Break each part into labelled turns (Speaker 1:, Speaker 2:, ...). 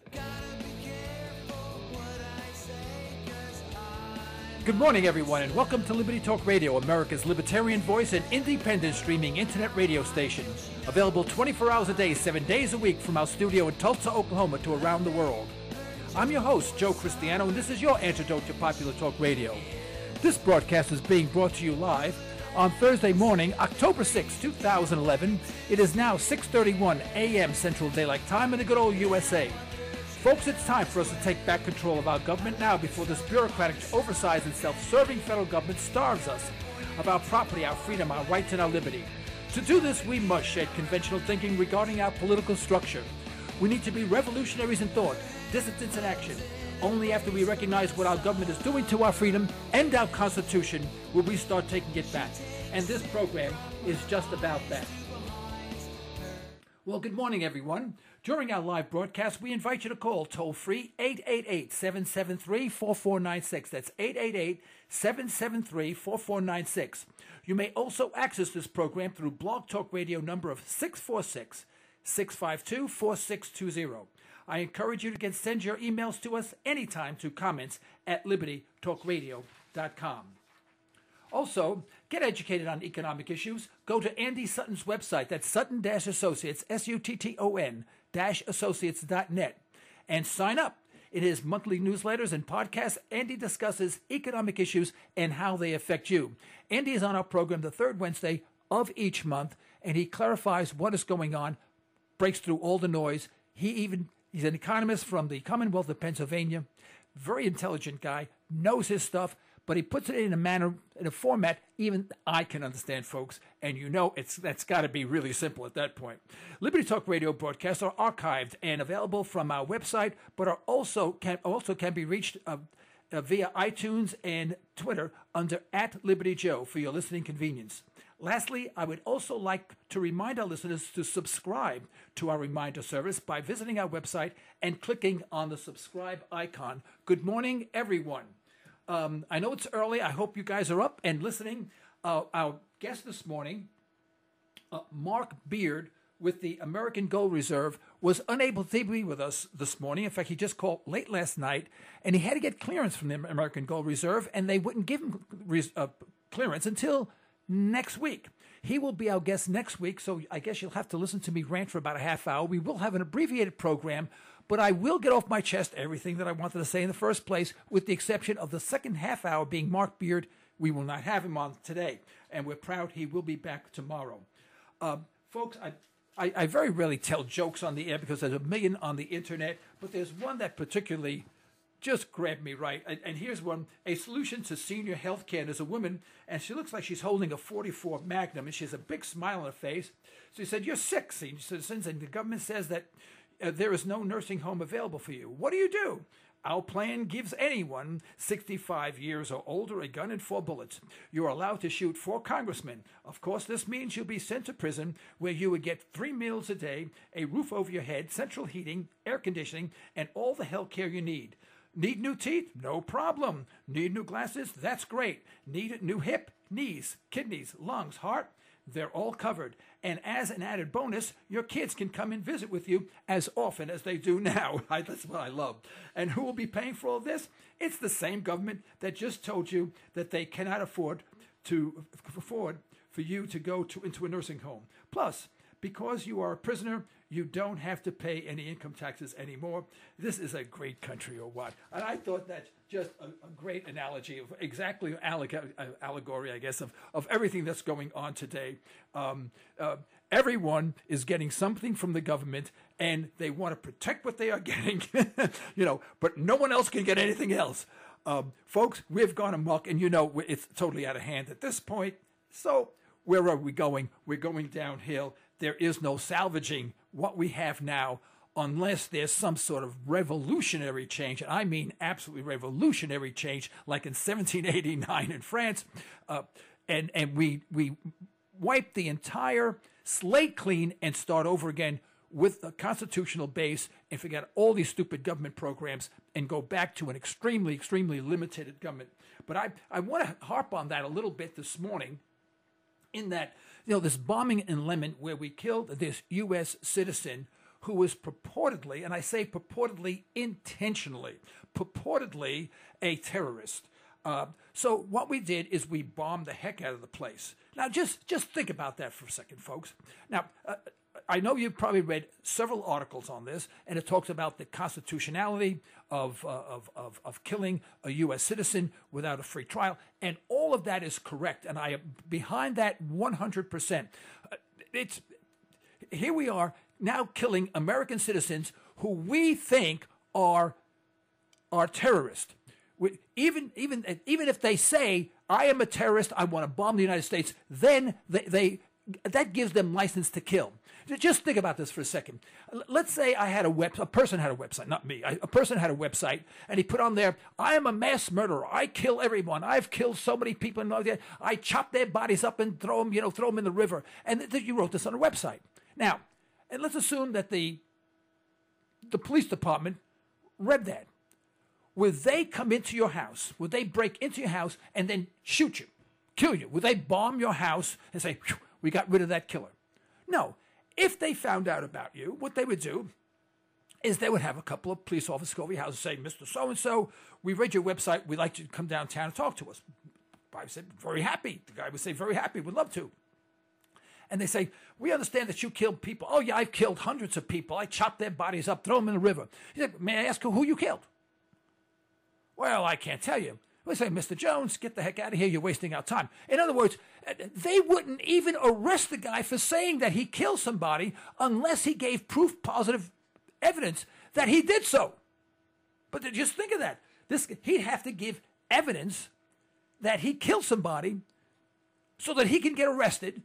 Speaker 1: Good morning, everyone, and welcome to Liberty Talk Radio, America's libertarian voice and independent streaming internet radio station. Available 24 hours a day, 7 days a week from our studio in Tulsa, Oklahoma to around the world. I'm your host, Joe Cristiano, and this is your antidote to popular talk radio. This broadcast is being brought to you live on Thursday morning, October 6, 2011. It is now 6:31 a.m. Central Daylight Time in the good old USA. Folks, it's time for us to take back control of our government now before this bureaucratic, oversized, and self-serving federal government starves us of our property, our freedom, our rights, and our liberty. To do this, we must shed conventional thinking regarding our political structure. We need to be revolutionaries in thought, dissidents in action. Only after we recognize what our government is doing to our freedom and our Constitution will we start taking it back. And this program is just about that. Well, good morning, everyone. During our live broadcast, we invite you to call toll-free 888-773-4496. That's 888-773-4496. You may also access this program through Blog Talk Radio number of 646-652-4620. I encourage you to send your emails to us anytime to comments@libertytalkradio.com. Also, get educated on economic issues. Go to Andy Sutton's website. That's Sutton-Associates, Sutton-Associates.net, and sign up. In his monthly newsletters and podcasts, Andy discusses economic issues and how they affect you. Andy is on our program the third Wednesday of each month, and he clarifies what is going on, breaks through all the noise. He's an economist from the Commonwealth of Pennsylvania, very intelligent guy, knows his stuff, but he puts it in a format even I can understand, folks. And you know that's got to be really simple at that point. Liberty Talk Radio broadcasts are archived and available from our website, but are also can be reached via iTunes and Twitter under @LibertyJoe for your listening convenience. Lastly, I would also like to remind our listeners to subscribe to our reminder service by visiting our website and clicking on the subscribe icon. Good morning, everyone. I know it's early. I hope you guys are up and listening. Our guest this morning, Mark Beard with the American Gold Reserve, was unable to be with us this morning. In fact, he just called late last night, and he had to get clearance from the American Gold Reserve, and they wouldn't give him clearance until next week. He will be our guest next week, so I guess you'll have to listen to me rant for about a half hour. We will have an abbreviated program, but I will get off my chest everything that I wanted to say in the first place, with the exception of the second half hour being Mark Beard. We will not have him on today, and we're proud he will be back tomorrow. Folks, I very rarely tell jokes on the air because there's a million on the internet, but there's one that particularly just grabbed me right. And here's one: a solution to senior health care. There's a woman, and she looks like she's holding a 44 Magnum, and she has a big smile on her face. So he said, "You're sick, senior citizens, and the government says that there is no nursing home available for you. What do? Our plan gives anyone 65 years or older a gun and 4 bullets. You're allowed to shoot 4 congressmen. Of course, this means you'll be sent to prison where you would get 3 meals a day, a roof over your head, central heating, air conditioning, and all the health care you need. Need new teeth? No problem. Need new glasses? That's great. Need a new hip, knees, kidneys, lungs, heart? They're all covered. And as an added bonus, your kids can come and visit with you as often as they do now." That's what I love. And who will be paying for all this? It's the same government that just told you that they cannot afford for you to go into a nursing home. Plus, because you are a prisoner, you don't have to pay any income taxes anymore. This is a great country, or what? And I thought that's just a great analogy of exactly allegory, I guess, of everything that's going on today. Everyone is getting something from the government, and they want to protect what they are getting, but no one else can get anything else. Folks, we've gone amok, and it's totally out of hand at this point. So where are we going? We're going downhill. There is no salvaging what we have now unless there's some sort of revolutionary change. And I mean absolutely revolutionary change, like in 1789 in France. And we wipe the entire slate clean and start over again with a constitutional base and forget all these stupid government programs and go back to an extremely, extremely limited government. But I want to harp on that a little bit this morning, in that, this bombing in Lemon where we killed this U.S. citizen who was purportedly, and I say purportedly intentionally, purportedly a terrorist. So what we did is we bombed the heck out of the place. Now, just think about that for a second, folks. Now, I know you've probably read several articles on this, and it talks about the constitutionality of killing a U.S. citizen without a free trial, and all of that is correct, and I am behind that 100%. Here we are now killing American citizens who we think are terrorists. Even if they say, I am a terrorist, I want to bomb the United States, then that gives them license to kill. Just think about this for a second. Let's say a person had a website, not me. A person had a website, and he put on there, I am a mass murderer. I kill everyone. I've killed so many people. I chop their bodies up and throw them in the river. And you wrote this on a website. Now, and let's assume that the police department read that. Would they come into your house? Would they break into your house and then shoot you, kill you? Would they bomb your house and say, we got rid of that killer? No. If they found out about you, what they would do is they would have a couple of police officers go over your house and say, Mr. So-and-so, we read your website. We'd like you to come downtown and talk to us. I said, very happy. The guy would say, very happy. Would love to. And they say, we understand that you killed people. Oh, yeah, I've killed hundreds of people. I chopped their bodies up, throw them in the river. He said, may I ask who you killed? Well, I can't tell you. We say, Mr. Jones, get the heck out of here. You're wasting our time. In other words, they wouldn't even arrest the guy for saying that he killed somebody unless he gave proof, positive evidence that he did so. But just think of that. He'd have to give evidence that he killed somebody so that he can get arrested,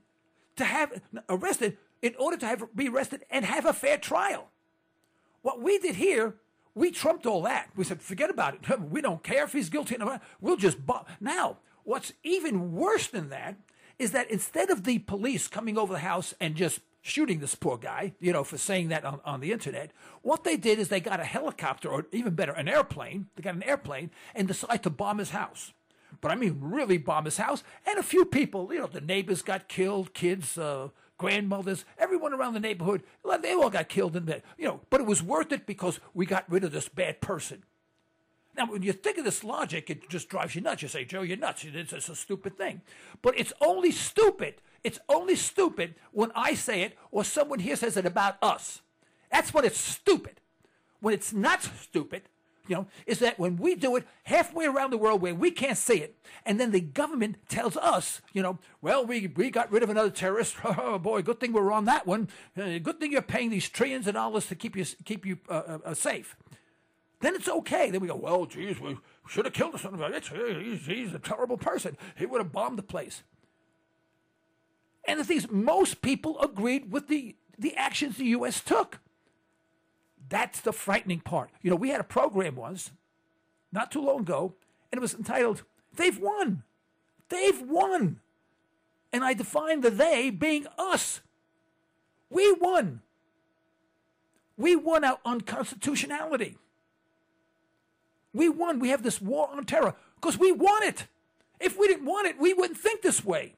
Speaker 1: in order to be arrested and have a fair trial. What we did here, we trumped all that. We said, forget about it. We don't care if he's guilty. We'll just bomb. Now, what's even worse than that is that instead of the police coming over the house and just shooting this poor guy, for saying that on the internet, what they did is they got a helicopter, or even better, an airplane. They got an airplane and decided to bomb his house. But I mean, really bomb his house. And a few people, the neighbors got killed, kids, grandmothers, everyone around the neighborhood, they all got killed in bed. But it was worth it because we got rid of this bad person. Now, when you think of this logic, it just drives you nuts. You say, Joe, you're nuts. It's a stupid thing. But it's only stupid. It's only stupid when I say it or someone here says it about us. That's when it's stupid. When it's not stupid, is that when we do it halfway around the world where we can't see it, and then the government tells us, well, we got rid of another terrorist. Oh boy, good thing we're on that one. Good thing you're paying these trillions of dollars to keep you safe. Then it's okay. Then we go, well, geez, we should have killed son of a bitch. He's a terrible person. He would have bombed the place. And the thing is, most people agreed with the actions the U.S. took. That's the frightening part. We had a program once, not too long ago, and it was entitled, They've Won. They've won. And I defined the they being us. We won. We won out on constitutionality. We won. We have this war on terror because we won it. If we didn't want it, we wouldn't think this way.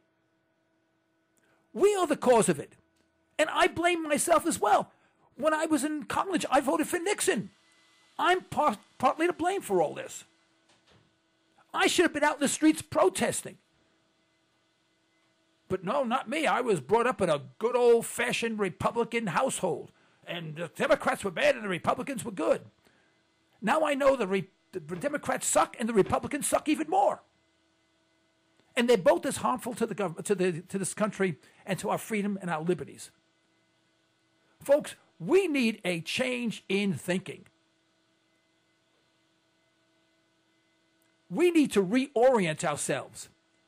Speaker 1: We are the cause of it. And I blame myself as well. When I was in college, I voted for Nixon. I'm partly to blame for all this. I should have been out in the streets protesting. But no, not me. I was brought up in a good old-fashioned Republican household. And the Democrats were bad and the Republicans were good. Now I know the Democrats suck and the Republicans suck even more. And they're both as harmful to the government, to this country, and to our freedom and our liberties. Folks, we need a change in thinking. We need to reorient ourselves.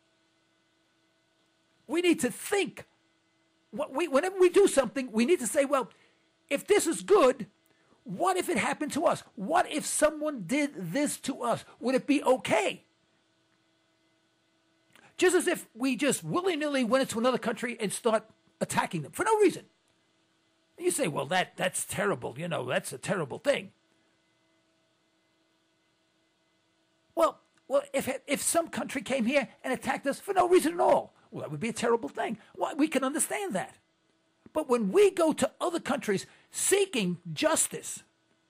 Speaker 1: We need to think. Whenever we do something, we need to say, well, if this is good, what if it happened to us? What if someone did this to us? Would it be okay? Just as if we just willy-nilly went into another country and start attacking them for no reason. You say, well, that's terrible. That's a terrible thing. Well, if some country came here and attacked us for no reason at all, well, that would be a terrible thing. Well, we can understand that. But when we go to other countries seeking justice,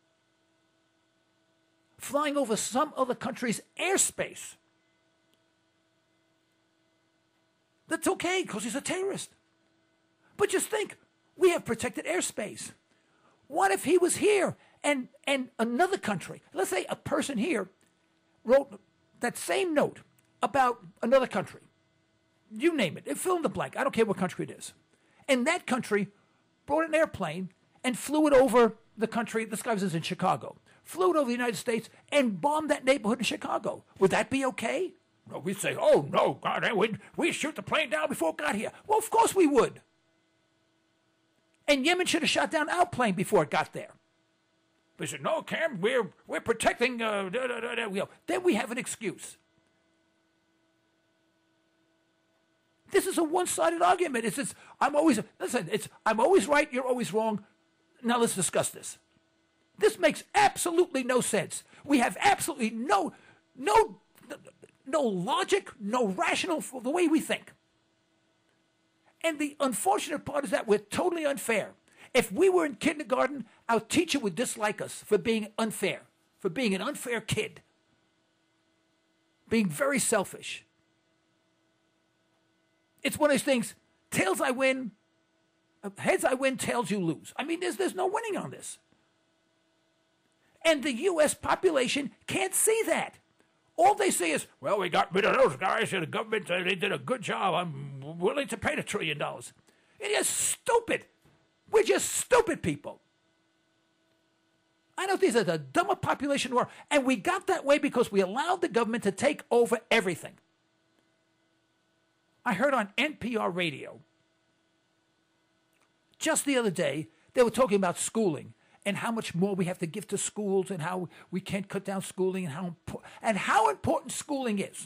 Speaker 1: flying over some other country's airspace, that's okay because he's a terrorist. But just think, we have protected airspace. What if he was here and another country, let's say a person here, wrote that same note about another country? You name it. Fill in the blank. I don't care what country it is. And that country brought an airplane and flew it over the country. This guy was in Chicago. Flew it over the United States and bombed that neighborhood in Chicago. Would that be okay? No, we'd say, oh, no, God, we'd shoot the plane down before it got here. Well, of course we would. And Yemen should have shot down our plane before it got there. They said, no, Cam, we're protecting. Then we have an excuse. This is a one-sided argument. I'm always right, you're always wrong. Now let's discuss this. This makes absolutely no sense. We have absolutely no logic, no rational for the way we think. And the unfortunate part is that we're totally unfair. If we were in kindergarten, our teacher would dislike us for being unfair, for being an unfair kid, being very selfish. It's one of those things, tails I win, heads I win, tails you lose. I mean, there's no winning on this. And the U.S. population can't see that. All they say is, well, we got rid of those guys and the government, they did a good job. I'm willing to pay the $1 trillion. It is stupid. We're just stupid people. I know these are the dumber population in the world. And we got that way because we allowed the government to take over everything. I heard on NPR radio just the other day, they were talking about schooling and how much more we have to give to schools and how we can't cut down schooling and how important schooling is.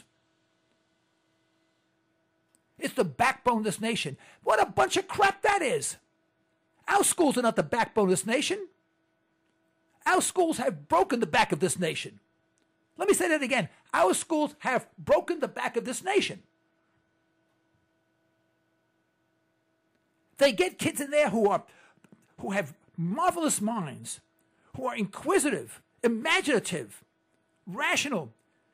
Speaker 1: It's the backbone of this nation. What a bunch of crap that is. Our schools are not the backbone of this nation. Our schools have broken the back of this nation. Let me say that again. Our schools have broken the back of this nation. They get kids in there who have marvelous minds, who are inquisitive, imaginative, rational,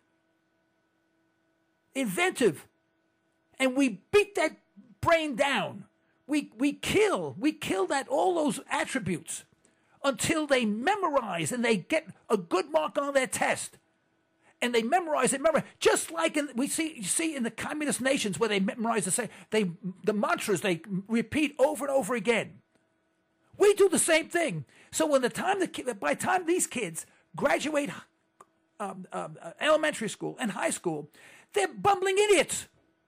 Speaker 1: inventive, and we beat that brain down. We kill that all those attributes until they memorize and they get a good mark on their test. And they memorize and remember, just like you see in the communist nations where they memorize the mantras they repeat over and over again. We do the same thing. So by the time these kids graduate elementary school and high school, they're bumbling idiots.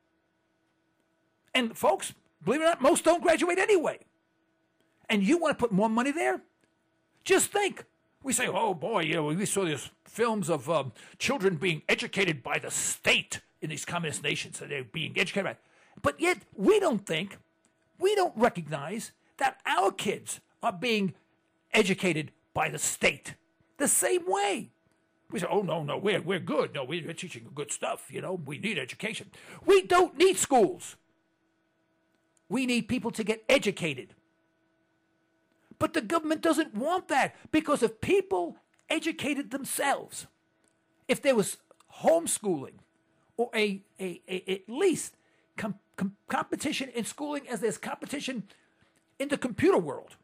Speaker 1: And folks, believe it or not, most don't graduate anyway. And you want to put more money there? Just think. We say, oh boy, we saw these films of children being educated by the state in these communist nations, so they're being educated by. But yet we don't recognize that our kids are being educated by the state the same way. We say, oh no, we're good. No, we're teaching good stuff. We need education. We don't need schools. We need people to get educated. But the government doesn't want that, because if people educated themselves, if there was homeschooling or at least competition in schooling as there's competition in the computer world,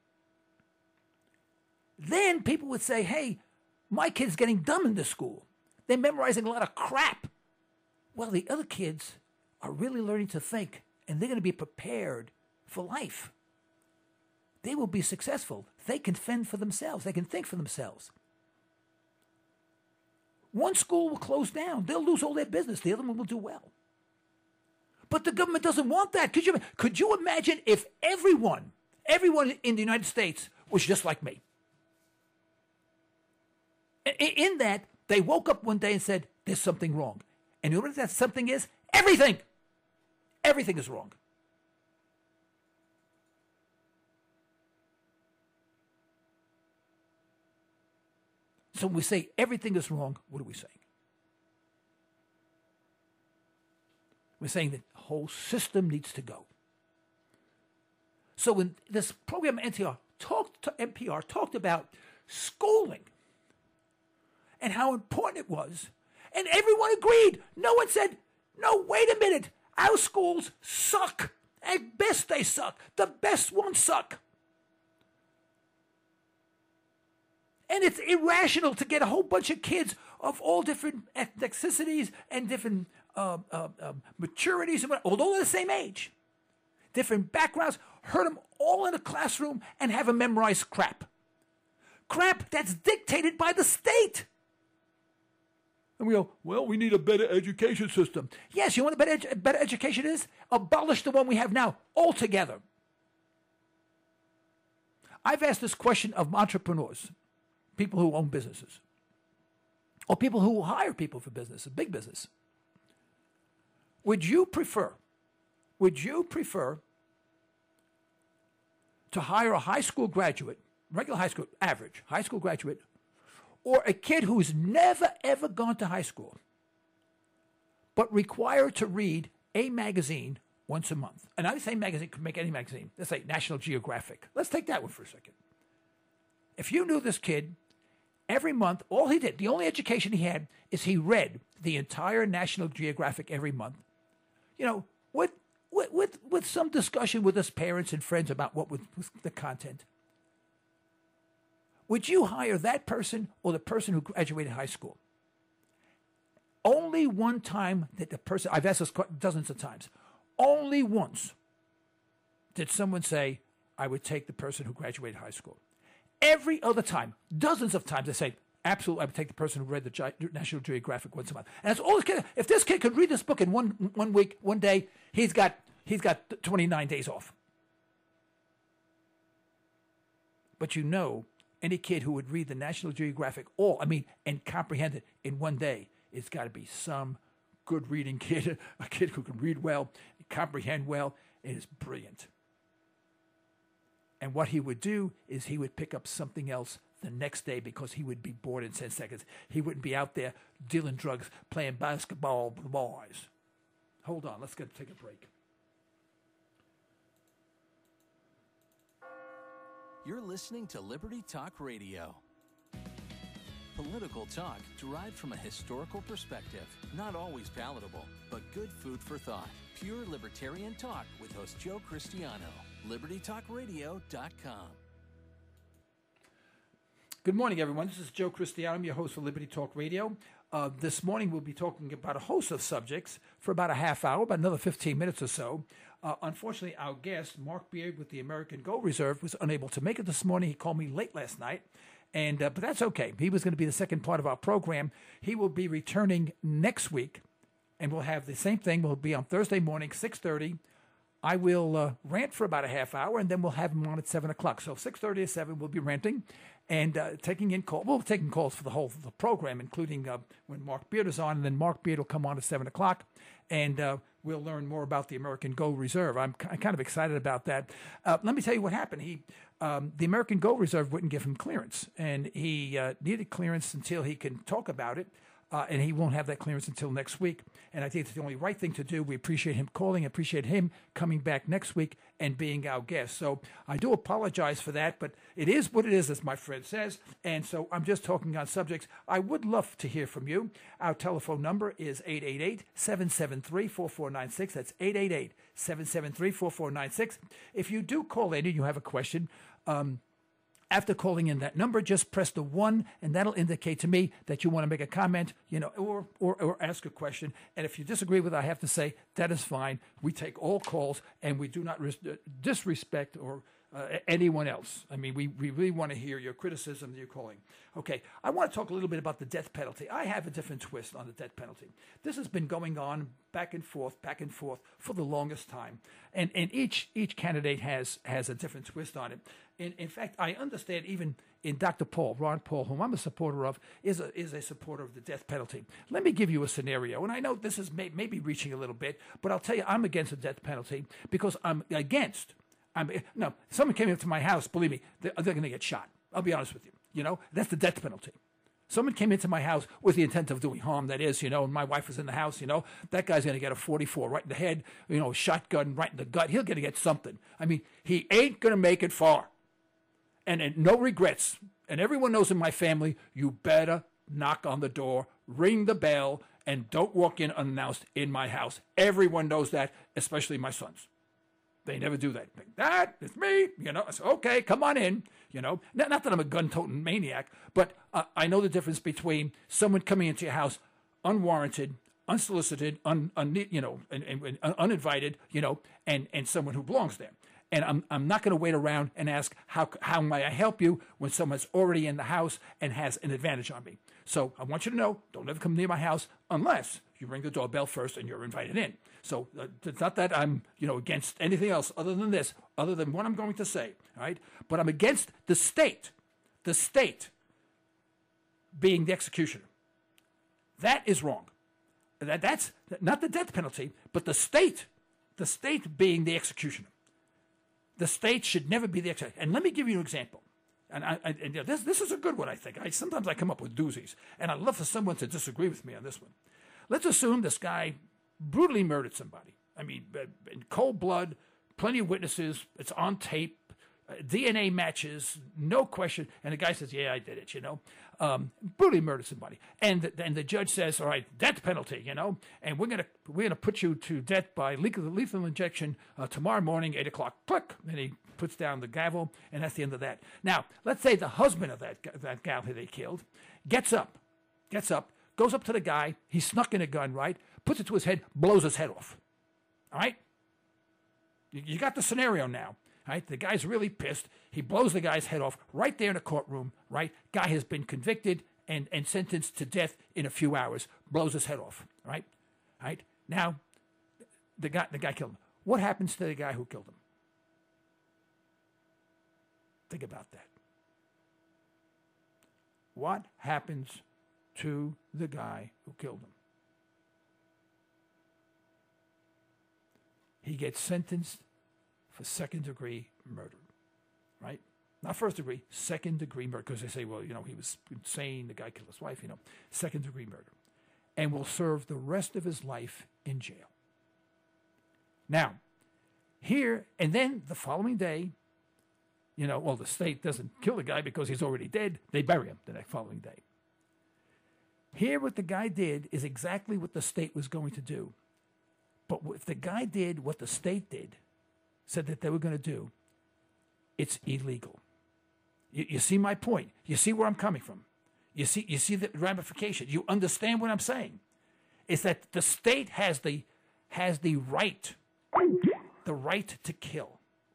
Speaker 1: then people would say, hey, my kid's getting dumb in this school. They're memorizing a lot of crap. Well, the other kids are really learning to think, and they're going to be prepared for life. They will be successful. They can fend for themselves. They can think for themselves. One school will close down. They'll lose all their business. The other one will do well. But the government doesn't want that. Could you imagine if everyone in the United States was just like me? In that, they woke up one day and said, there's something wrong. And you know what that something is? Everything. Everything is wrong. So when we say everything is wrong, what are we saying? We're saying that the whole system needs to go. So when this program NPR talked about schooling and how important it was, and everyone agreed. No one said, no, wait a minute, our schools suck. At best they suck. The best ones suck. And it's irrational to get a whole bunch of kids of all different ethnicities and different maturities, although they're the same age, different backgrounds, herd them all in a classroom and have them memorize crap. Crap that's dictated by the state. And we go, well, we need a better education system. Yes, you know what a better education is? Abolish the one we have now altogether. I've asked this question of entrepreneurs, people who own businesses, or people who hire people for business, a big business. Would you prefer to hire a high school graduate, regular high school, average high school graduate, or a kid who's never, ever gone to high school, but required to read a magazine once a month? And I say magazine, could make any magazine. Let's say National Geographic. Let's take that one for a second. If you knew this kid, every month, all he did, the only education he had is he read the entire National Geographic every month. You know, with some discussion with his parents and friends about what was the content. Would you hire that person or the person who graduated high school? Only one time that the person, I've asked this dozens of times, only once did someone say, I would take the person who graduated high school. Every other time, dozens of times, they say, absolutely, I would take the person who read the National Geographic once a month. And that's all this kid. If this kid could read this book in one week, one day, he's got 29 days off. But you know, any kid who would read the National Geographic and comprehend it in one day, it's got to be some good reading kid, a kid who can read well, comprehend well, and is brilliant. And what he would do is he would pick up something else the next day because he would be bored in 10 seconds. He wouldn't be out there dealing drugs, playing basketball with the boys. Hold on, let's take a break.
Speaker 2: You're listening to Liberty Talk Radio. Political talk derived from a historical perspective, not always palatable, but good food for thought. Pure libertarian talk with host Joe Cristiano. LibertyTalkRadio.com.
Speaker 1: Good morning, everyone. This is Joe Cristiano. I'm your host for Liberty Talk Radio. This morning we'll be talking about a host of subjects for about a half hour, about another 15 minutes or so. Unfortunately, our guest, Mark Beard with the American Gold Reserve, was unable to make it this morning. He called me late last night, but that's okay. He was going to be the second part of our program. He will be returning next week, and we'll have the same thing. We'll be on Thursday morning, 6:30. I will rant for about a half hour, and then we'll have him on at 7 o'clock. So 6:30 to 7, we'll be ranting and taking in calls. We'll be taking calls for the whole the program, including when Mark Beard is on, and then Mark Beard will come on at 7 o'clock, and we'll learn more about the American Gold Reserve. I'm kind of excited about that. Let me tell you what happened. The American Gold Reserve wouldn't give him clearance, and he needed clearance until he can talk about it. And he won't have that clearance until next week. And I think it's the only right thing to do. We appreciate him calling, appreciate him coming back next week and being our guest. So I do apologize for that, but it is what it is, as my friend says. And so I'm just talking on subjects. I would love to hear from you. Our telephone number is 888-773-4496. That's 888-773-4496. If you do call in and you have a question, after calling in that number, just press the 1, and that'll indicate to me that you want to make a comment, or ask a question. And if you disagree with it, I have to say that is fine. We take all calls, and we do not disrespect or anyone else. I mean, we really want to hear your criticism that you're calling. Okay, I want to talk a little bit about the death penalty. I have a different twist on the death penalty. This has been going on back and forth for the longest time, and each candidate has a different twist on it. In fact, I understand even in Dr. Ron Paul, whom I'm a supporter of, is a supporter of the death penalty. Let me give you a scenario, and I know this is maybe reaching a little bit, but I'll tell you, I'm against the death penalty because I'm against. No, someone came into my house, believe me, they're going to get shot. I'll be honest with you. That's the death penalty. Someone came into my house with the intent of doing harm, that is, and my wife was in the house, that guy's going to get a 44 right in the head, shotgun right in the gut. He'll get something. I mean, he ain't going to make it far. And no regrets. And everyone knows in my family, you better knock on the door, ring the bell, and don't walk in unannounced in my house. Everyone knows that, especially my sons. They never do that. That is me, I say, okay, come on in, Not that I'm a gun-toting maniac, but I know the difference between someone coming into your house unwarranted, unsolicited, uninvited, and someone who belongs there. And I'm not going to wait around and ask, how may I help you when someone's already in the house and has an advantage on me? So I want you to know, don't ever come near my house unless you ring the doorbell first and you're invited in. So it's not that I'm, against anything else other than this, other than what I'm going to say, all right? But I'm against the state being the executioner. That is wrong. That's not the death penalty, but the state being the executioner. The state should never be the executioner. And let me give you an example. And this is a good one, I think. Sometimes I come up with doozies, and I'd love for someone to disagree with me on this one. Let's assume this guy brutally murdered somebody. I mean, in cold blood, plenty of witnesses, it's on tape, DNA matches, no question. And the guy says, yeah, I did it, brutally murdered somebody. And the judge says, all right, death penalty, and we're gonna put you to death by lethal injection tomorrow morning, 8 o'clock. Click. And he puts down the gavel, and that's the end of that. Now, let's say the husband of that gal who they killed gets up, goes up to the guy, he snuck in a gun, right? Puts it to his head, blows his head off. All right? You got the scenario now. Right? The guy's really pissed. He blows the guy's head off right there in the courtroom, right? Guy has been convicted and sentenced to death in a few hours. Blows his head off, right? Right? Now, the guy killed him. What happens to the guy who killed him? Think about that. What happens to the guy who killed him? He gets sentenced for second-degree murder, right? Not first-degree, second-degree murder, because they say, well, he was insane, the guy killed his wife, second-degree murder, and will serve the rest of his life in jail. Now, here, and then the following day, the state doesn't kill the guy because he's already dead. They bury him the next following day. Here, what the guy did is exactly what the state was going to do. But if the guy did what the state did, said that they were going to do, it's illegal. You see my point. You see where I'm coming from. You see the ramification. You understand what I'm saying. It's that the state has the right to kill.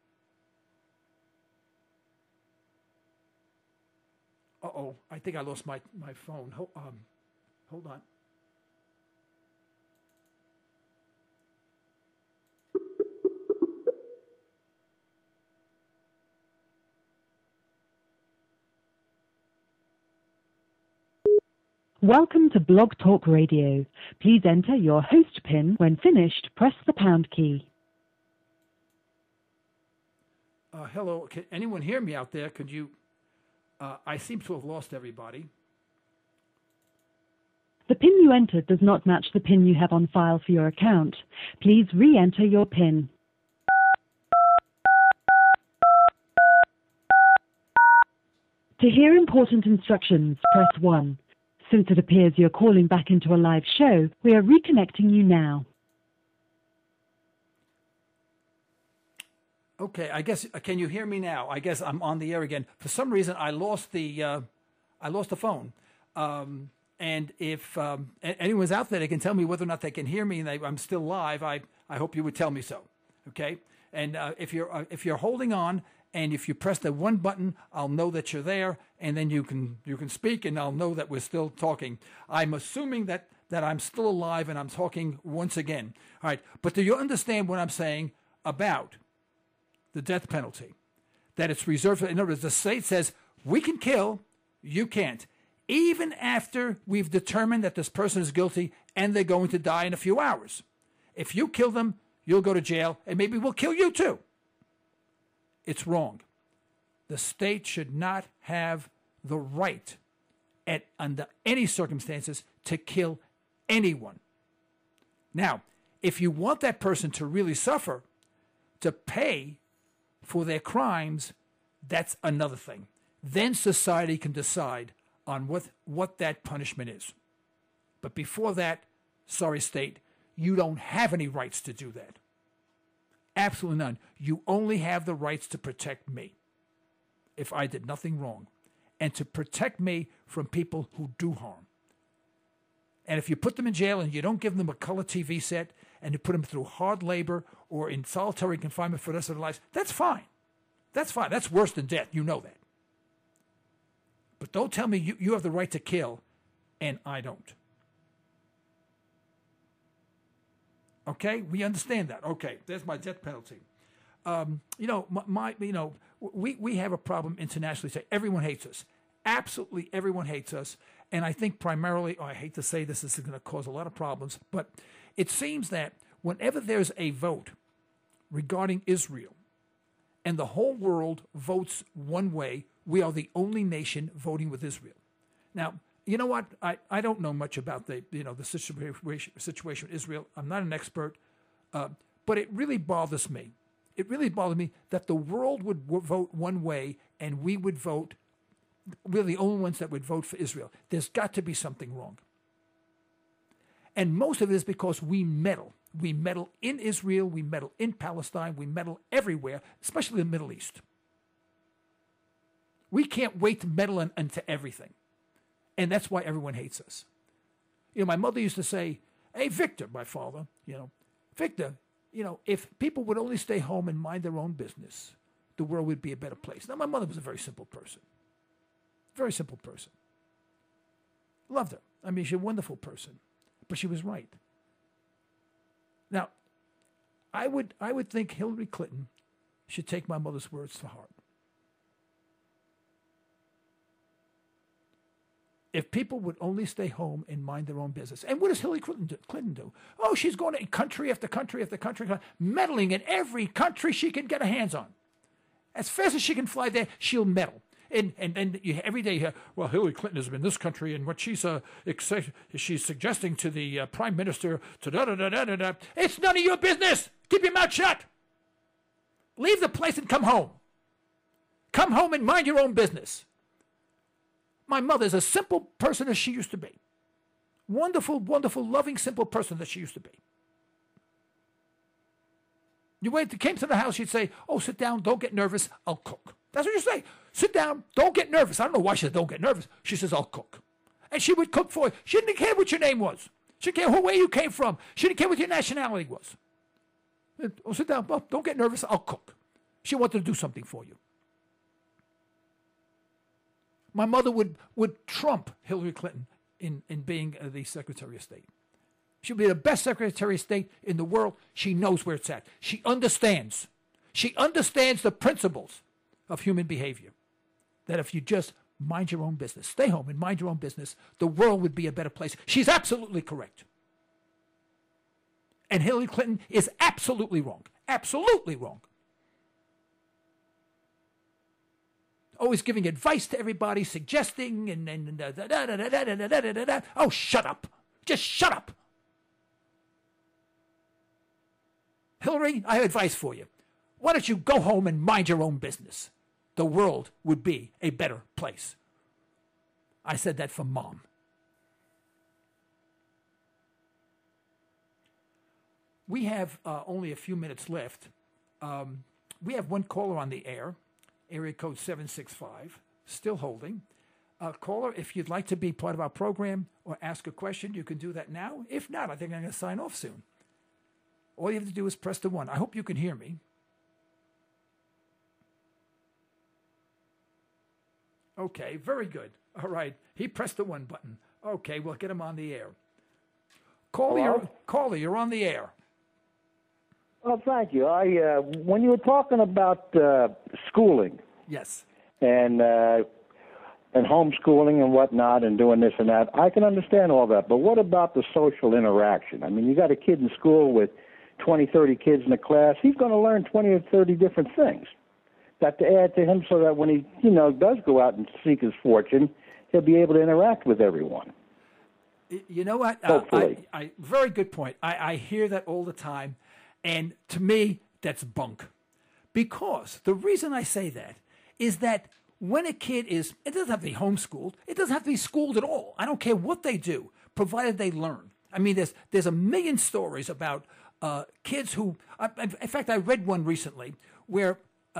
Speaker 1: Uh-oh, I think I lost my phone. Hold on.
Speaker 3: Welcome to Blog Talk Radio. Please enter your host PIN. When finished, press the pound key.
Speaker 1: Hello, can anyone hear me out there? Could you... I seem to have lost everybody.
Speaker 3: The PIN you entered does not match the PIN you have on file for your account. Please re-enter your PIN. To hear important instructions, press 1. Since it appears you're calling back into a live show, we are reconnecting you now.
Speaker 1: Okay, I guess, can you hear me now? I guess I'm on the air again. For some reason, I lost the phone. And if anyone's out there, they can tell me whether or not they can hear me and I'm still live. I hope you would tell me so. Okay? And if you're holding on, and if you press the one button, I'll know that you're there, and then you can speak, and I'll know that we're still talking. I'm assuming that I'm still alive and I'm talking once again. All right, but do you understand what I'm saying about the death penalty? That it's reserved for, in other words, the state says, we can kill, you can't. Even after we've determined that this person is guilty and they're going to die in a few hours. If you kill them, you'll go to jail, and maybe we'll kill you too. It's wrong. The state should not have the right under any circumstances to kill anyone. Now, if you want that person to really suffer, to pay for their crimes, that's another thing. Then society can decide on what that punishment is. But before that, sorry, state, you don't have any rights to do that. Absolutely none. You only have the rights to protect me if I did nothing wrong, and to protect me from people who do harm. And if you put them in jail and you don't give them a color TV set and you put them through hard labor or in solitary confinement for the rest of their lives, that's fine. That's fine. That's worse than death. You know that. But don't tell me you have the right to kill and I don't. Okay? We understand that. Okay. There's my death penalty. We have a problem internationally. Say everyone hates us. Absolutely everyone hates us. And I think primarily, I hate to say this is going to cause a lot of problems, but it seems that whenever there's a vote regarding Israel and the whole world votes one way, we are the only nation voting with Israel. Now, you know what? I don't know much about the situation with Israel. I'm not an expert, but it really bothers me. It really bothered me that the world would vote one way and we would vote. We're the only ones that would vote for Israel. There's got to be something wrong. And most of it is because we meddle. We meddle in Israel, we meddle in Palestine, we meddle everywhere, especially in the Middle East. We can't wait to meddle into everything. And that's why everyone hates us. My mother used to say, hey, Victor, my father, Victor, if people would only stay home and mind their own business, the world would be a better place. Now, my mother was a very simple person. Very simple person. Loved her. I mean, she's a wonderful person. But she was right. Now, I would think Hillary Clinton should take my mother's words to heart. If people would only stay home and mind their own business. And what does Hillary Clinton do? Oh, she's going to country after country after country, meddling in every country she can get her hands on. As fast as she can fly there, she'll meddle. And every day you hear, well, Hillary Clinton has been in this country, and what she's suggesting to the prime minister, to da-da-da-da-da-da. It's none of your business. Keep your mouth shut. Leave the place and come home. Come home and mind your own business. My mother's a simple person as she used to be. Wonderful, wonderful, loving, simple person that she used to be. Came to the house, she'd say, oh, sit down, don't get nervous, I'll cook. That's what you say. Sit down, don't get nervous. I don't know why she says don't get nervous. She says, I'll cook. And she would cook for you. She didn't care what your name was. She didn't care where you came from. She didn't care what your nationality was. Oh, sit down, don't get nervous, I'll cook. She wanted to do something for you. My mother would trump Hillary Clinton in being the Secretary of State. She'll be the best Secretary of State in the world. She knows where it's at. She understands. She understands the principles of human behavior. That if you just mind your own business, stay home and mind your own business, the world would be a better place. She's absolutely correct. And Hillary Clinton is absolutely wrong. Absolutely wrong. Always giving advice to everybody, suggesting, and oh, shut up. Just shut up. Hillary, I have advice for you. Why don't you go home and mind your own business? The world would be a better place. I said that for Mom. We have only a few minutes left. We have one caller on the air, area code 765, still holding. Caller, if you'd like to be part of our program or ask a question, you can do that now. If not, I think I'm going to sign off soon. All you have to do is press the 1. I hope you can hear me. Okay, very good. All right, he pressed the 1 button. Okay, we'll get him on the air. Caller, you're on the air.
Speaker 4: Well, thank you. When you were talking about schooling,
Speaker 1: yes,
Speaker 4: and homeschooling and whatnot, and doing this and that, I can understand all that. But what about the social interaction? I mean, you got a kid in school with 20, 30 kids in a class. He's going to learn 20 or 30 different things. That to add to him, so that when he, does go out and seek his fortune, he'll be able to interact with everyone.
Speaker 1: You know what?
Speaker 4: Hopefully.
Speaker 1: Very good point. I hear that all the time. And to me, that's bunk. Because the reason I say that is that when a kid it doesn't have to be homeschooled. It doesn't have to be schooled at all. I don't care what they do, provided they learn. I mean, there's a million stories about kids who, in fact, I read one recently where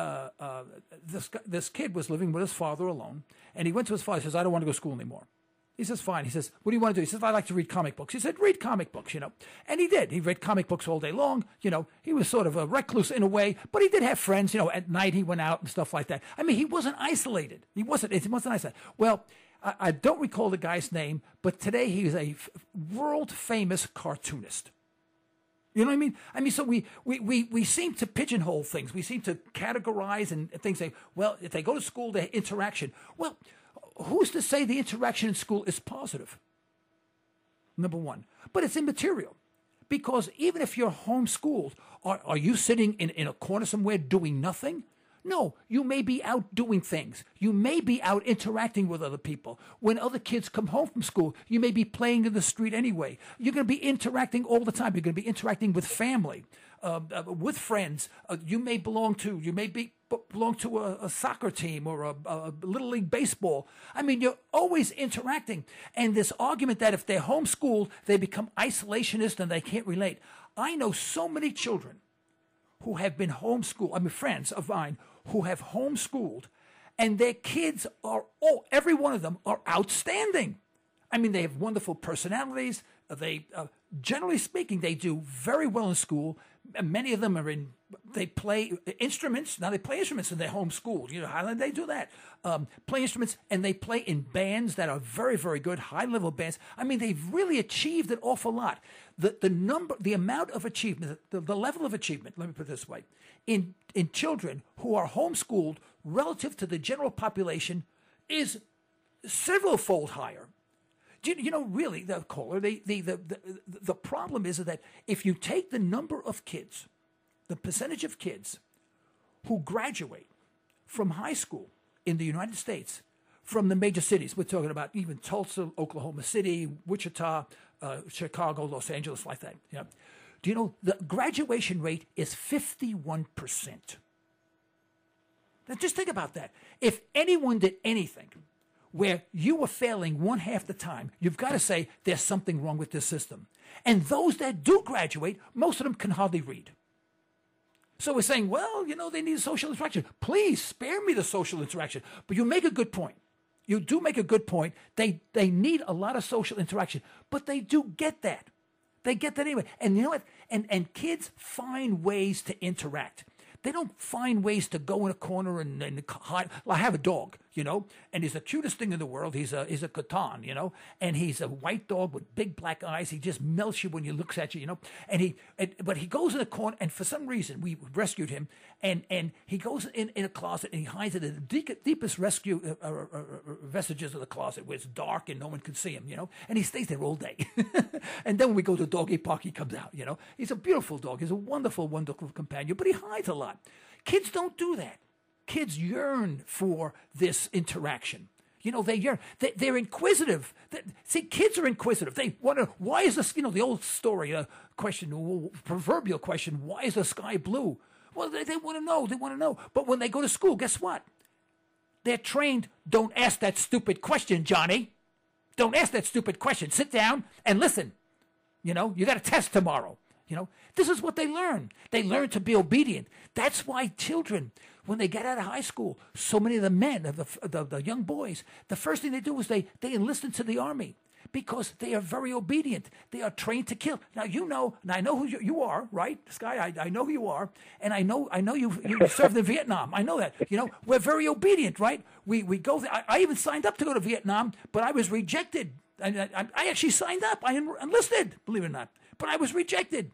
Speaker 1: this kid was living with his father alone, and he went to his father and says, I don't want to go to school anymore. He says, fine. He says, what do you want to do? He says, I like to read comic books. He said, read comic books, And he did. He read comic books all day long. He was sort of a recluse in a way, but he did have friends. At night he went out and stuff like that. I mean, he wasn't isolated. He wasn't isolated. Well, I don't recall the guy's name, but today he's a world-famous cartoonist. You know what I mean? I mean, so we seem to pigeonhole things. We seem to categorize and things say, well, if they go to school, their interaction. Well, who's to say the interaction in school is positive? Number one. But it's immaterial. Because even if you're homeschooled, are you sitting in a corner somewhere doing nothing? No, you may be out doing things. You may be out interacting with other people. When other kids come home from school, you may be playing in the street anyway. You're going to be interacting all the time. You're going to be interacting with family, with friends. You may belong to a soccer team or a Little League baseball. I mean, you're always interacting. And this argument that if they're homeschooled, they become isolationist and they can't relate. I know so many children who have been homeschooled, friends of mine who have homeschooled, and their kids every one of them are outstanding. I mean, they have wonderful personalities. They, generally speaking, they do very well in school. Many of them they play instruments. Now they play instruments and they're homeschooled. How did they do that? Play instruments, and they play in bands that are very, very good, high-level bands. I mean, they've really achieved an awful lot. The amount of achievement, the level of achievement, let me put it this way, in children who are homeschooled relative to the general population is several-fold higher. Really, the caller, the problem is that if you take the number of kids, the percentage of kids who graduate from high school in the United States, from the major cities, we're talking about even Tulsa, Oklahoma City, Wichita, Chicago, Los Angeles, like that. Do you know the graduation rate is 51%? Now just think about that. If anyone did anything where you were failing one half the time, you've got to say there's something wrong with this system. And those that do graduate, most of them can hardly read. So we're saying, well, they need social interaction. Please spare me the social interaction. But you make a good point. You do make a good point. They need a lot of social interaction, but they do get that. They get that anyway. And you know what? And kids find ways to interact. They don't find ways to go in a corner and hide. Well, I have a dog, and he's the cutest thing in the world. He's a Coton, and he's a white dog with big black eyes. He just melts you when he looks at you, but he goes in a corner, and for some reason we rescued him, and he goes in a closet and he hides in the deepest rescue vestiges of the closet where it's dark and no one can see him, and he stays there all day. And then when we go to the doggy park, he comes out, He's a beautiful dog. He's a wonderful, wonderful companion, but he hides a lot. Kids don't do that. Kids yearn for this interaction. They yearn. They're inquisitive. See, kids are inquisitive. They wonder, why is this, the old story, proverbial question, why is the sky blue? Well, they want to know. They want to know. But when they go to school, guess what? They're trained, don't ask that stupid question, Johnny. Don't ask that stupid question. Sit down and listen. You got a test tomorrow. This is what they learn. They learn to be obedient. That's why children, when they get out of high school, so many of the men, the young boys, the first thing they do is they enlist into the army because they are very obedient. They are trained to kill. Now, and I know who you are, right, Sky? I know who you are, and I know you served in Vietnam. I know that. We're very obedient, right? We go there. I even signed up to go to Vietnam, but I was rejected. I actually signed up. I enlisted, believe it or not. But I was rejected,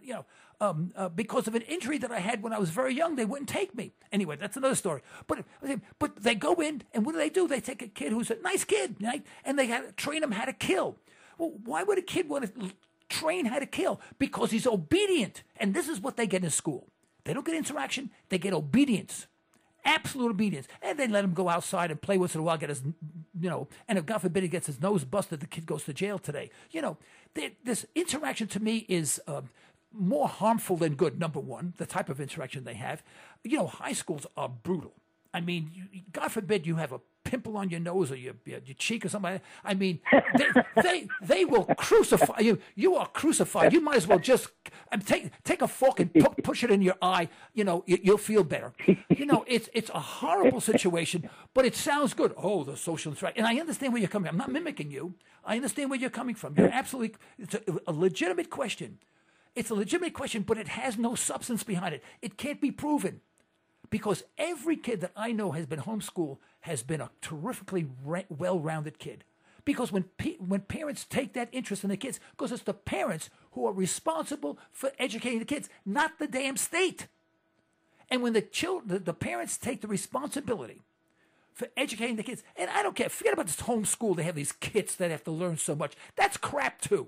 Speaker 1: because of an injury that I had when I was very young. They wouldn't take me. Anyway, that's another story. But they go in, and what do? They take a kid who's a nice kid, right? And they train him how to kill. Well, why would a kid want to train how to kill? Because he's obedient. And this is what they get in school. They don't get interaction. They get obedience. Absolute obedience. And they let him go outside and play once in a while, get his and if God forbid he gets his nose busted, the kid goes to jail today. This interaction to me is more harmful than good, number one, the type of interaction they have. High schools are brutal. I mean, God forbid you have a pimple on your nose or your cheek or something like that. I mean, they will crucify you. You are crucified. You might as well just take a fork and push it in your eye. You'll feel better. It's a horrible situation, but it sounds good. Oh, the social interaction. And I understand where you're coming from. I'm not mimicking you. I understand where you're coming from. It's a legitimate question. It's a legitimate question, but it has no substance behind it. It can't be proven. Because every kid that I know has been homeschooled has been a terrifically well-rounded kid. Because when parents take that interest in the kids, because it's the parents who are responsible for educating the kids, not the damn state. And when the parents take the responsibility for educating the kids, and I don't care, forget about this homeschool, they have these kids that have to learn so much. That's crap too.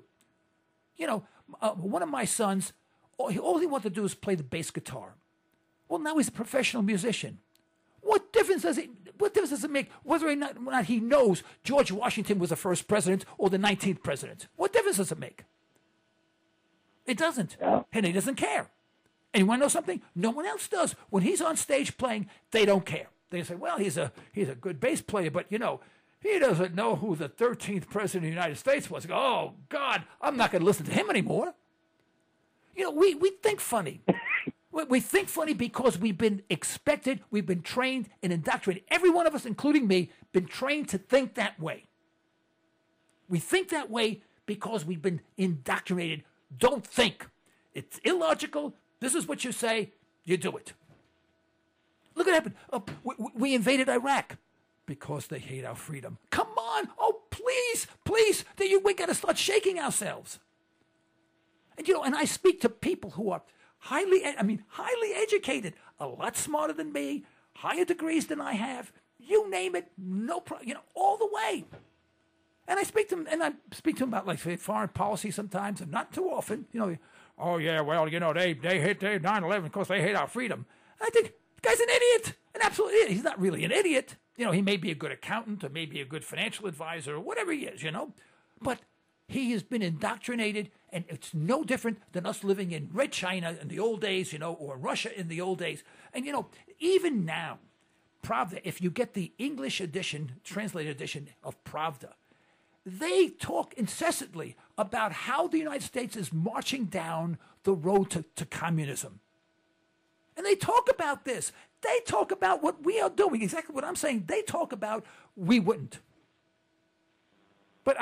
Speaker 1: One of my sons, all he wanted to do is play the bass guitar. Well, now he's a professional musician. What difference does it make whether or not he knows George Washington was the first president or the 19th president? What difference does it make? It doesn't. Yeah. And he doesn't care. And you want to know something? No one else does. When he's on stage playing, they don't care. They say, well, he's a good bass player, but, he doesn't know who the 13th president of the United States was. Oh, God, I'm not going to listen to him anymore. We think funny. We think funny because we've been expected, we've been trained and indoctrinated. Every one of us, including me, been trained to think that way. We think that way because we've been indoctrinated. Don't think. It's illogical. This is what you say. You do it. Look what happened. We invaded Iraq because they hate our freedom. Come on. Oh, please. We got to start shaking ourselves. And, and I speak to people who are highly educated, a lot smarter than me, higher degrees than I have. You name it, no problem. All the way. And I speak to them, about like foreign policy sometimes, and not too often. Oh yeah, well, they hate 9/11 because they hate our freedom. And I think the guy's an idiot, an absolute idiot. He's not really an idiot. He may be a good accountant or maybe a good financial advisor or whatever he is. But he has been indoctrinated, and it's no different than us living in Red China in the old days, or Russia in the old days. And, even now, Pravda, if you get the English edition, translated edition of Pravda, they talk incessantly about how the United States is marching down the road to communism. And they talk about this. They talk about what we are doing, exactly what I'm saying. They talk about we wouldn't. But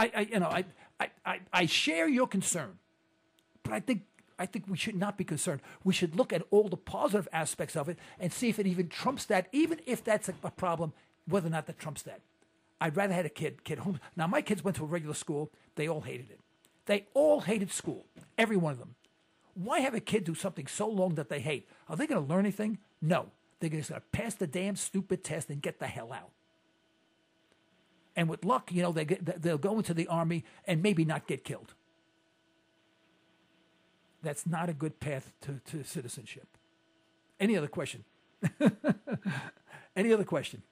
Speaker 1: I share your concern, but I think we should not be concerned. We should look at all the positive aspects of it and see if it even trumps that, even if that's a problem, whether or not that trumps that. I'd rather have a kid home. Now, my kids went to a regular school. They all hated it. They all hated school, every one of them. Why have a kid do something so long that they hate? Are they going to learn anything? No. They're just going to pass the damn stupid test and get the hell out. And with luck, they'll go into the army and maybe not get killed. That's not a good path to citizenship. Any other question? Any other question?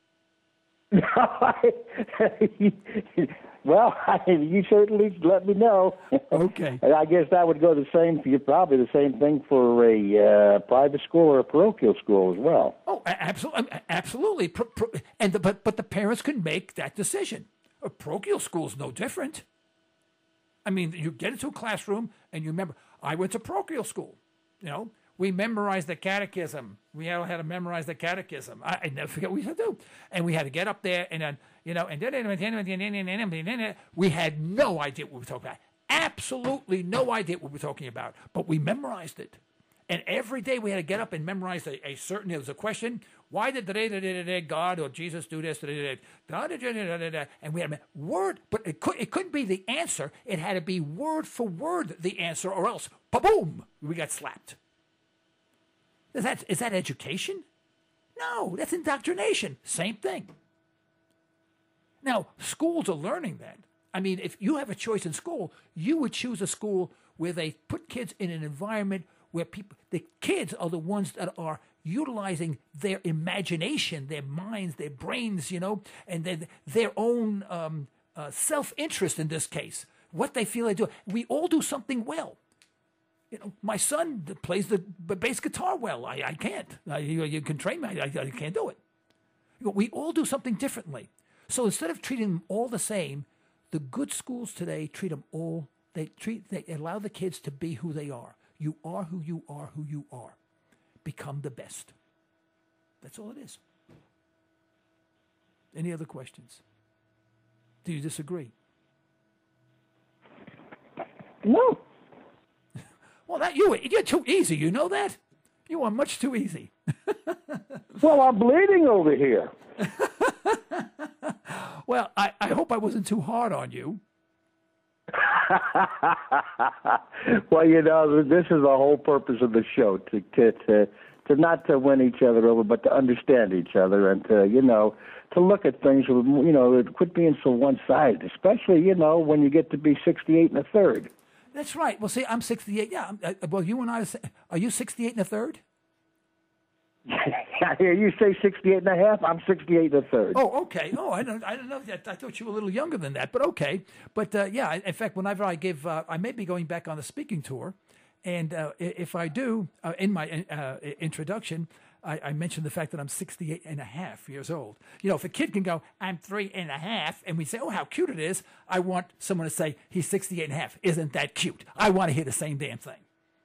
Speaker 4: Well, you certainly let me know.
Speaker 1: Okay.
Speaker 4: And I guess that would go probably the same thing for a private school or a parochial school as well.
Speaker 1: Oh, absolutely. But the parents can make that decision. A parochial school is no different. I mean, you get into a classroom and you remember. I went to parochial school. We memorized the catechism. We all had to memorize the catechism. I never forget what we had to do. And we had to get up there and then, we had no idea what we were talking about. Absolutely no idea what we were talking about. But we memorized it. And every day we had to get up and memorize a certain, there was a question, why did God or Jesus do this? And we had a word, but it couldn't be the answer. It had to be word for word the answer, or else, boom, we got slapped. Is that education? No, that's indoctrination. Same thing. Now, schools are learning that. I mean, if you have a choice in school, you would choose a school where they put kids in an environment where the kids are the ones that are utilizing their imagination, their minds, their brains, and their own self-interest in this case, what they feel they do. We all do something well. My son plays the bass guitar well. I can't. You can train me. I can't do it. We all do something differently. So instead of treating them all the same, the good schools today treat them all. They allow the kids to be who they are. You are who you are, who you are. Become the best. That's all it is. Any other questions? Do you disagree?
Speaker 4: No.
Speaker 1: Well, you're too easy. You know that? You are much too easy.
Speaker 4: Well, I'm bleeding over here.
Speaker 1: Well, I hope I wasn't too hard on you.
Speaker 4: Well, this is the whole purpose of the show, to not to win each other over, but to understand each other and to look at things, quit being so one-sided, especially, when you get to be 68 and a third.
Speaker 1: That's right. Well, see, I'm 68. Yeah. Well, you and I are you 68 and a third?
Speaker 4: I hear you say 68 and a half. I'm 68 and a third.
Speaker 1: Oh, okay. Oh, I don't know that. I thought you were a little younger than that, but okay. But yeah, in fact, whenever I give, I may be going back on a speaking tour, and if I do, in my introduction, I mentioned the fact that I'm 68 and a half years old. If a kid can go, I'm 3 and a half, and we say, oh, how cute it is, I want someone to say, he's 68 and a half. Isn't that cute? I want to hear the same damn thing.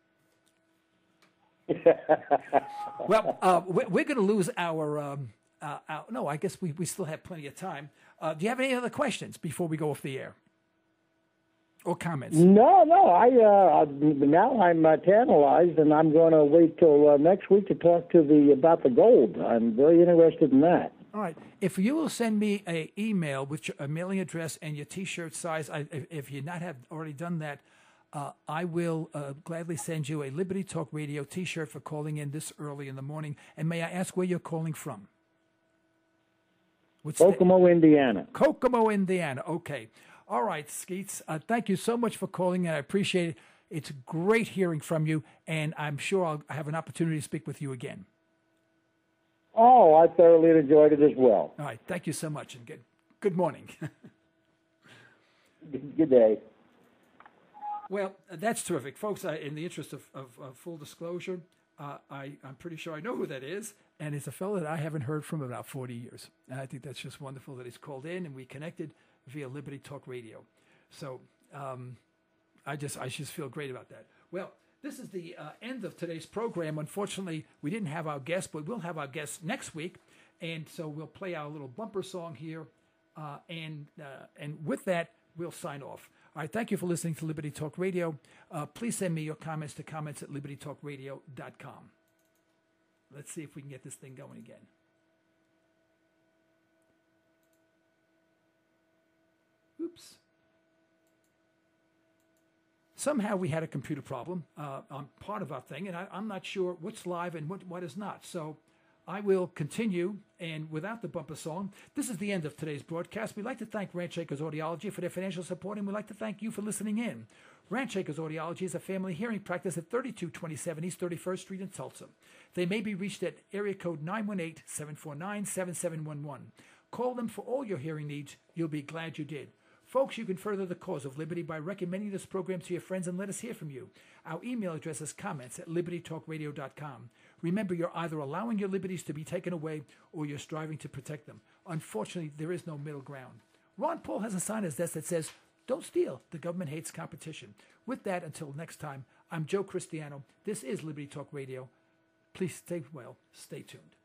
Speaker 1: Well, we're going to lose our no, I guess we still have plenty of time. Do you have any other questions before we go off the air? Or comments?
Speaker 4: No. Now I'm tantalized, and I'm going to wait till next week to talk about the gold. I'm very interested in that.
Speaker 1: All right. If you will send me an email with your mailing address and your T-shirt size, if you not have already done that, I will gladly send you a Liberty Talk Radio T-shirt for calling in this early in the morning. And may I ask where you're calling from?
Speaker 4: Kokomo, Indiana.
Speaker 1: Kokomo, Indiana. Okay. All right, Skeets. Thank you so much for calling in. I appreciate it. It's great hearing from you, and I'm sure I'll have an opportunity to speak with you again.
Speaker 4: Oh, I thoroughly enjoyed it as well.
Speaker 1: All right. Thank you so much, and good morning.
Speaker 4: Good day.
Speaker 1: Well, that's terrific. Folks, in the interest of full disclosure, I'm pretty sure I know who that is, and it's a fellow that I haven't heard from in about 40 years. And I think that's just wonderful that he's called in and we connected via Liberty Talk Radio. So I just feel great about that. Well, this is the end of today's program. Unfortunately, we didn't have our guest, but we'll have our guest next week. And so we'll play our little bumper song here. And with that, we'll sign off. All right, thank you for listening to Liberty Talk Radio. Please send me your comments to comments@libertytalkradio.com. Let's see if we can get this thing going again. Oops. Somehow we had a computer problem on part of our thing, and I'm not sure what's live and what is not. So I will continue, and without the bumper song, this is the end of today's broadcast. We'd like to thank Ranch Acres Audiology for their financial support, and we'd like to thank you for listening in. Ranch Acres Audiology is a family hearing practice at 3227 East 31st Street in Tulsa. They may be reached at area code 918-749-7711. Call them for all your hearing needs. You'll be glad you did. Folks, you can further the cause of liberty by recommending this program to your friends and let us hear from you. Our email address is comments@libertytalkradio.com. Remember, you're either allowing your liberties to be taken away or you're striving to protect them. Unfortunately, there is no middle ground. Ron Paul has a sign on his desk that says, "Don't steal. The government hates competition." With that, until next time, I'm Joe Cristiano. This is Liberty Talk Radio. Please stay well. Stay tuned.